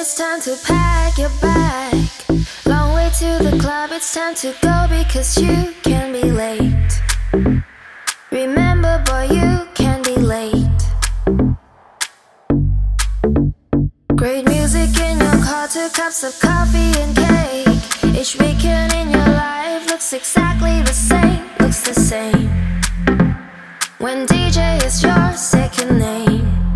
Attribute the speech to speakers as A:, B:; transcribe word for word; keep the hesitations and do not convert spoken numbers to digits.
A: it's time to pack your bag. Long way to the club, it's time to go because you can be late. Remember, boy, you can be late. Great music in your car, two cups of coffee and cake. Each weekend in your life looks exactly the same.